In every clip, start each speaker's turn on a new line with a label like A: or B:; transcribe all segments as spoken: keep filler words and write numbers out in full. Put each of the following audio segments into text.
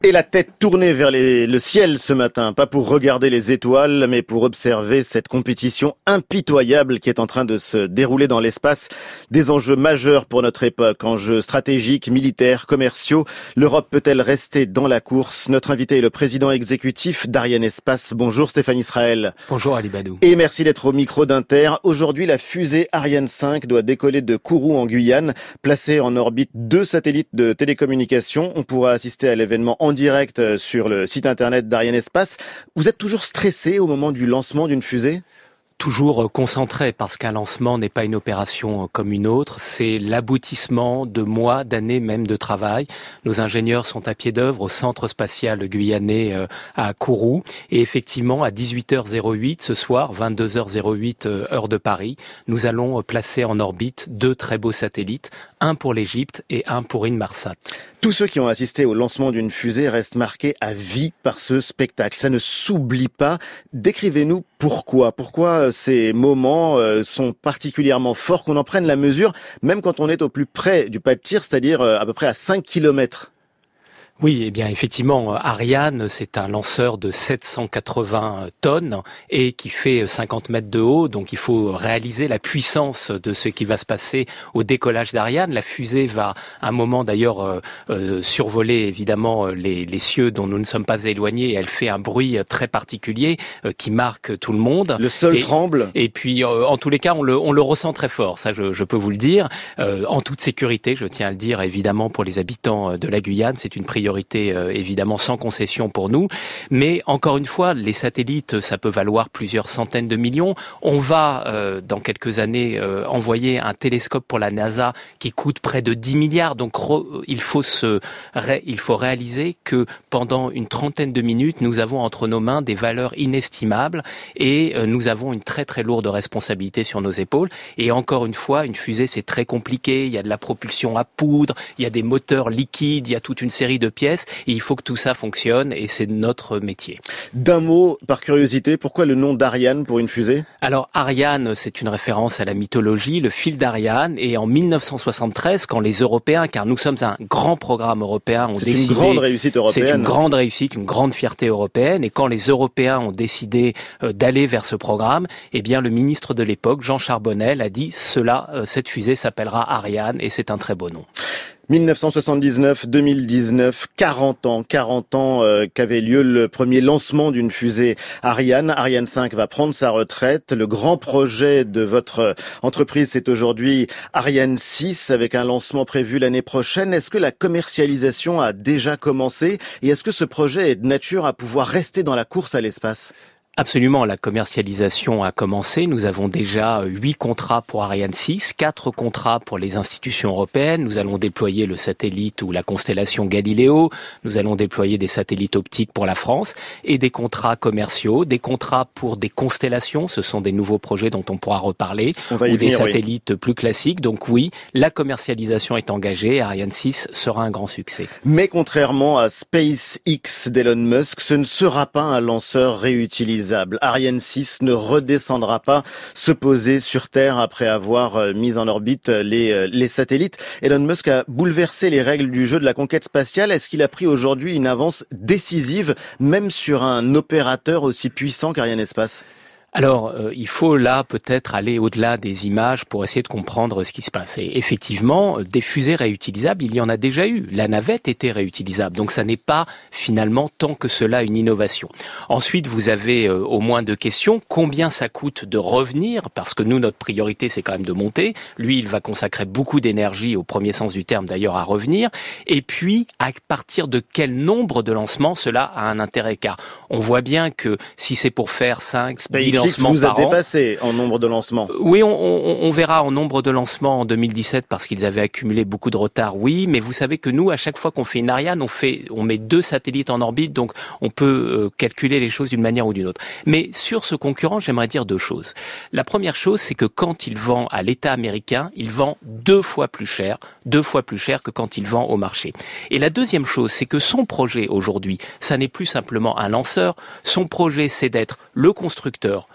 A: Et la tête tournée vers les, le ciel ce matin, pas pour regarder les étoiles, mais pour observer cette compétition impitoyable qui est en train de se dérouler dans l'espace. Des enjeux majeurs pour notre époque, enjeux stratégiques, militaires, commerciaux. L'Europe peut-elle rester dans la course? Notre invité est le président exécutif d'Arianespace. Bonjour Stéphane Israël.
B: Bonjour Ali Badou.
A: Et merci d'être au micro d'Inter. Aujourd'hui, la fusée Ariane cinq doit décoller de Kourou en Guyane, placer en orbite deux satellites de télécommunications. On pourra assister à l'événement en en direct sur le site internet d'Arianespace. Vous êtes toujours stressé au moment du lancement d'une fusée ?
B: Toujours concentré, parce qu'un lancement n'est pas une opération comme une autre, c'est l'aboutissement de mois, d'années même de travail. Nos ingénieurs sont à pied d'œuvre au centre spatial guyanais à Kourou, et effectivement à dix-huit heures huit ce soir, vingt-deux heures huit heure de Paris, nous allons placer en orbite deux très beaux satellites, un pour l'Égypte et un pour Inmarsat.
A: Tous ceux qui ont assisté au lancement d'une fusée restent marqués à vie par ce spectacle. Ça ne s'oublie pas. Décrivez-nous pourquoi. Pourquoi ces moments sont particulièrement forts, qu'on en prenne la mesure, même quand on est au plus près du pas de tir, c'est-à-dire à peu près à cinq kilomètres.
B: Oui, eh bien effectivement, Ariane, c'est un lanceur de sept cent quatre-vingts tonnes et qui fait cinquante mètres de haut, donc il faut réaliser la puissance de ce qui va se passer au décollage d'Ariane. La fusée va, à un moment d'ailleurs, euh, euh, survoler évidemment les, les cieux dont nous ne sommes pas éloignés, et elle fait un bruit très particulier euh, qui marque tout le monde.
A: Le sol
B: et,
A: tremble.
B: Et puis, euh, en tous les cas, on le, on le ressent très fort, ça je, je peux vous le dire, euh, en toute sécurité, je tiens à le dire évidemment pour les habitants de la Guyane, c'est une priorité Euh, évidemment sans concession pour nous, mais encore une fois, les satellites, ça peut valoir plusieurs centaines de millions. On va euh, dans quelques années euh, envoyer un télescope pour la NASA qui coûte près de dix milliards, donc re, il faut se ré, il faut réaliser que pendant une trentaine de minutes, nous avons entre nos mains des valeurs inestimables, et euh, nous avons une très très lourde responsabilité sur nos épaules. Et encore une fois, une fusée, c'est très compliqué, il y a de la propulsion à poudre, il y a des moteurs liquides, il y a toute une série de pièces, et il faut que tout ça fonctionne, et c'est notre métier.
A: D'un mot, par curiosité, pourquoi le nom d'Ariane pour une fusée ?
B: Alors Ariane, c'est une référence à la mythologie, le fil d'Ariane, et en mille neuf cent soixante-treize, quand les Européens, car nous sommes un grand programme européen, ont
A: c'est
B: décidé...
A: C'est une grande réussite européenne.
B: C'est une grande réussite, une grande fierté européenne, et quand les Européens ont décidé euh, d'aller vers ce programme, eh bien le ministre de l'époque, Jean Charbonnel, a dit cela, euh, cette fusée s'appellera Ariane, et c'est un très beau nom.
A: mille neuf cent soixante-dix-neuf deux mille dix-neuf, quarante ans, quarante ans euh, qu'avait lieu le premier lancement d'une fusée Ariane. Ariane cinq va prendre sa retraite. Le grand projet de votre entreprise, c'est aujourd'hui Ariane six, avec un lancement prévu l'année prochaine. Est-ce que la commercialisation a déjà commencé, et est-ce que ce projet est de nature à pouvoir rester dans la course à l'espace ?
B: Absolument, la commercialisation a commencé. Nous avons déjà huit contrats pour Ariane six, quatre contrats pour les institutions européennes. Nous allons déployer le satellite ou la constellation Galileo. Nous allons déployer des satellites optiques pour la France, et des contrats commerciaux, des contrats pour des constellations. Ce sont des nouveaux projets dont on pourra reparler,
A: on va y
B: ou
A: venir,
B: des satellites
A: oui.
B: plus classiques. Donc oui, la commercialisation est engagée. Ariane six sera un grand succès.
A: Mais contrairement à SpaceX d'Elon Musk, ce ne sera pas un lanceur réutilisé. Ariane six ne redescendra pas se poser sur Terre après avoir mis en orbite les, les satellites. Elon Musk a bouleversé les règles du jeu de la conquête spatiale. Est-ce qu'il a pris aujourd'hui une avance décisive, même sur un opérateur aussi puissant qu'Arianespace ?
B: Alors, euh, il faut là peut-être aller au-delà des images pour essayer de comprendre ce qui se passe. Et effectivement, des fusées réutilisables, il y en a déjà eu. La navette était réutilisable, donc ça n'est pas finalement tant que cela une innovation. Ensuite, vous avez euh, au moins deux questions. Combien ça coûte de revenir ? Parce que nous, notre priorité, c'est quand même de monter. Lui, il va consacrer beaucoup d'énergie, au premier sens du terme d'ailleurs, à revenir. Et puis, à partir de quel nombre de lancements cela a un intérêt ? Car on voit bien que si c'est pour faire cinq, dix lancements
A: vous a
B: par an.
A: dépassé en nombre de lancements.
B: Oui, on, on, on verra en nombre de lancements en deux mille dix-sept parce qu'ils avaient accumulé beaucoup de retard, oui, mais vous savez que nous, à chaque fois qu'on fait une Ariane, on fait, on met deux satellites en orbite, donc on peut euh, calculer les choses d'une manière ou d'une autre. Mais sur ce concurrent, j'aimerais dire deux choses. La première chose, c'est que quand il vend à l'État américain, il vend deux fois plus cher, deux fois plus cher que quand il vend au marché. Et la deuxième chose, c'est que son projet aujourd'hui, ça n'est plus simplement un lanceur, son projet, c'est d'être le constructeur,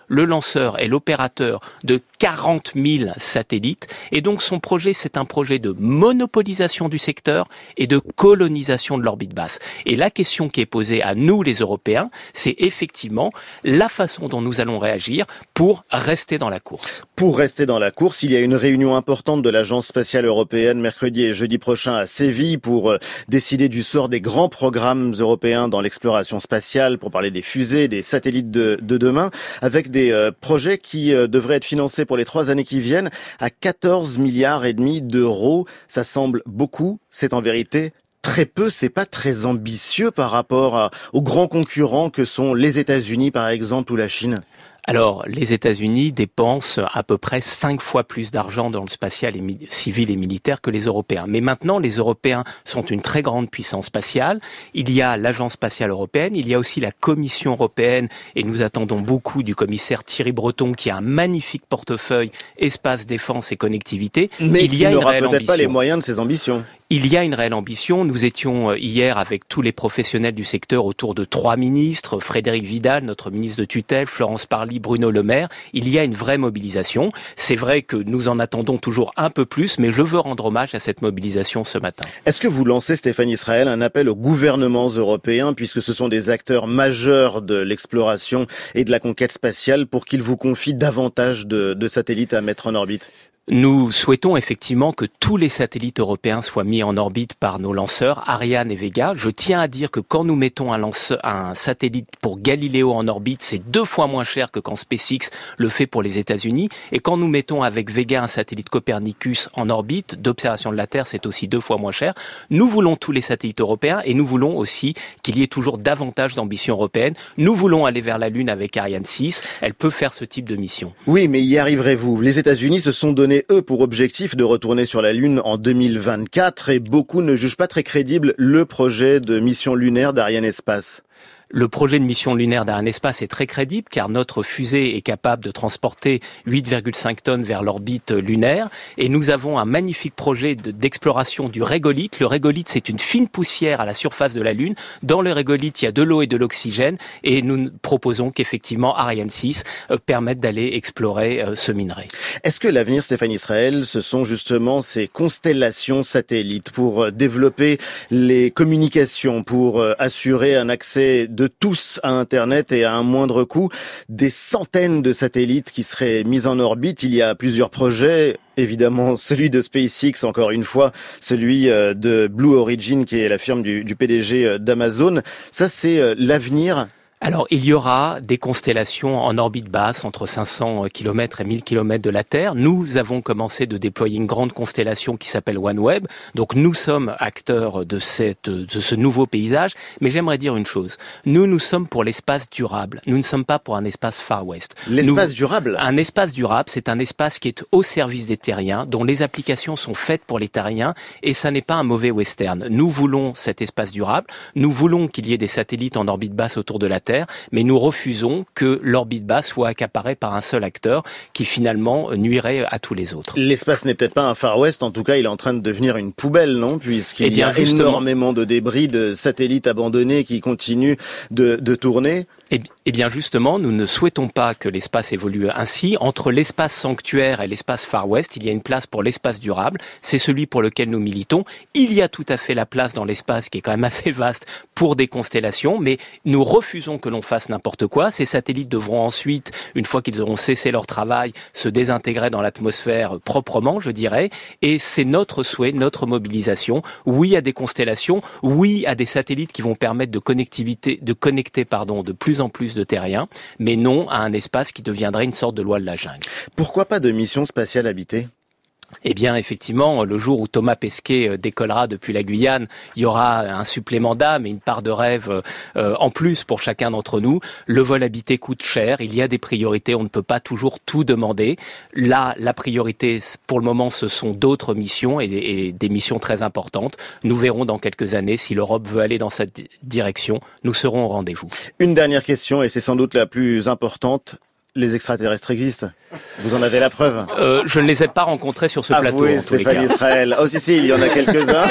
B: le lanceur est l'opérateur de quarante mille satellites. Et donc son projet, c'est un projet de monopolisation du secteur et de colonisation de l'orbite basse. Et la question qui est posée à nous, les Européens, c'est effectivement la façon dont nous allons réagir pour rester dans la course.
A: Pour rester dans la course, il y a une réunion importante de l'Agence spatiale européenne mercredi et jeudi prochain à Séville pour euh, décider du sort des grands programmes européens dans l'exploration spatiale, pour parler des fusées, des satellites de, de demain, avec des euh, projets qui euh, devraient être financés pour les trois années qui viennent à quatorze milliards et demi d'euros. Ça semble beaucoup, c'est en vérité très peu, c'est pas très ambitieux par rapport à, aux grands concurrents que sont les États-Unis par exemple ou la Chine.
B: Alors, les États-Unis dépensent à peu près cinq fois plus d'argent dans le spatial et mi- civil et militaire que les Européens. Mais maintenant, les Européens sont une très grande puissance spatiale. Il y a l'Agence spatiale européenne, il y a aussi la Commission européenne, et nous attendons beaucoup du commissaire Thierry Breton, qui a un magnifique portefeuille espace, défense et connectivité.
A: Mais
B: il y a
A: qui
B: une
A: n'aura
B: réelle
A: peut-être
B: ambition.
A: pas les moyens de ses ambitions.
B: Il y a une réelle ambition. Nous étions hier avec tous les professionnels du secteur autour de trois ministres, Frédéric Vidal, notre ministre de tutelle, Florence Parly, Bruno Le Maire. Il y a une vraie mobilisation. C'est vrai que nous en attendons toujours un peu plus, mais je veux rendre hommage à cette mobilisation ce matin.
A: Est-ce que vous lancez, Stéphane Israël, un appel aux gouvernements européens, puisque ce sont des acteurs majeurs de l'exploration et de la conquête spatiale, pour qu'ils vous confient davantage de, de satellites à mettre en orbite ?
B: Nous souhaitons effectivement que tous les satellites européens soient mis en orbite par nos lanceurs, Ariane et Vega. Je tiens à dire que quand nous mettons un, lanceur, un satellite pour Galileo en orbite, c'est deux fois moins cher que quand SpaceX le fait pour les États-Unis. Et quand nous mettons avec Vega un satellite Copernicus en orbite d'observation de la Terre, c'est aussi deux fois moins cher. Nous voulons tous les satellites européens et nous voulons aussi qu'il y ait toujours davantage d'ambition européenne. Nous voulons aller vers la Lune avec Ariane six. Elle peut faire ce type de mission.
A: Oui, mais y arriverez-vous ? Les États-Unis se sont donné eux pour objectif de retourner sur la Lune en deux mille vingt-quatre et beaucoup ne jugent pas très crédible le projet de mission lunaire d'Ariane Espace.
B: Le projet de mission lunaire d'Ariane Espace est très crédible car notre fusée est capable de transporter huit virgule cinq tonnes vers l'orbite lunaire et nous avons un magnifique projet de, d'exploration du régolithe. Le régolithe, c'est une fine poussière à la surface de la Lune. Dans le régolithe, il y a de l'eau et de l'oxygène et nous proposons qu'effectivement Ariane six euh, permette d'aller explorer euh, ce minerai.
A: Est-ce que l'avenir, Stéphane Israël, ce sont justement ces constellations satellites pour euh, développer les communications, pour euh, assurer un accès de tous à Internet et à un moindre coût, des centaines de satellites qui seraient mis en orbite? Il y a plusieurs projets. Évidemment, celui de SpaceX, encore une fois, celui de Blue Origin, qui est la firme du, du P D G d'Amazon. Ça, c'est l'avenir.
B: Alors, il y aura des constellations en orbite basse, entre cinq cents kilomètres et mille kilomètres de la Terre. Nous avons commencé de déployer une grande constellation qui s'appelle OneWeb. Donc, nous sommes acteurs de, cette, de ce nouveau paysage. Mais j'aimerais dire une chose. Nous, nous sommes pour l'espace durable. Nous ne sommes pas pour un espace Far West.
A: L'espace
B: nous,
A: durable
B: Un espace durable, c'est un espace qui est au service des terriens, dont les applications sont faites pour les terriens. Et ça n'est pas un mauvais western. Nous voulons cet espace durable. Nous voulons qu'il y ait des satellites en orbite basse autour de la Terre. Mais nous refusons que l'orbite basse soit accaparée par un seul acteur qui finalement nuirait à tous les autres.
A: L'espace n'est peut-être pas un Far West, en tout cas il est en train de devenir une poubelle, non ? Puisqu'il
B: eh bien,
A: y a
B: justement,
A: énormément de débris, de satellites abandonnés qui continuent de, de tourner.
B: Eh bien justement, nous ne souhaitons pas que l'espace évolue ainsi. Entre l'espace sanctuaire et l'espace Far West, il y a une place pour l'espace durable. C'est celui pour lequel nous militons. Il y a tout à fait la place dans l'espace, qui est quand même assez vaste, pour des constellations, mais nous refusons que l'on fasse n'importe quoi. Ces satellites devront ensuite, une fois qu'ils auront cessé leur travail, se désintégrer dans l'atmosphère proprement, je dirais. Et c'est notre souhait, notre mobilisation. Oui à des constellations, oui à des satellites qui vont permettre de connectivité, de connecter, pardon, de plus en plus de terriens, mais non à un espace qui deviendrait une sorte de loi de la jungle.
A: Pourquoi pas de mission spatiale habitée ?
B: Eh bien, effectivement, le jour où Thomas Pesquet décollera depuis la Guyane, il y aura un supplément d'âme et une part de rêve euh, en plus pour chacun d'entre nous. Le vol habité coûte cher, il y a des priorités, on ne peut pas toujours tout demander. Là, la priorité, pour le moment, ce sont d'autres missions et, et des missions très importantes. Nous verrons dans quelques années si l'Europe veut aller dans cette direction. Nous serons au rendez-vous.
A: Une dernière question, et c'est sans doute la plus importante. Les extraterrestres existent. Vous en avez la preuve.
B: Euh, je ne les ai pas rencontrés sur ce
A: Avouez,
B: plateau, en tous les cas.
A: Stéphane Israël. Oh si, si, il y en a quelques-uns.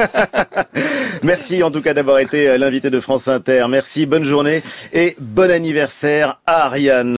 A: Merci en tout cas d'avoir été l'invité de France Inter. Merci, bonne journée et bon anniversaire à Ariane.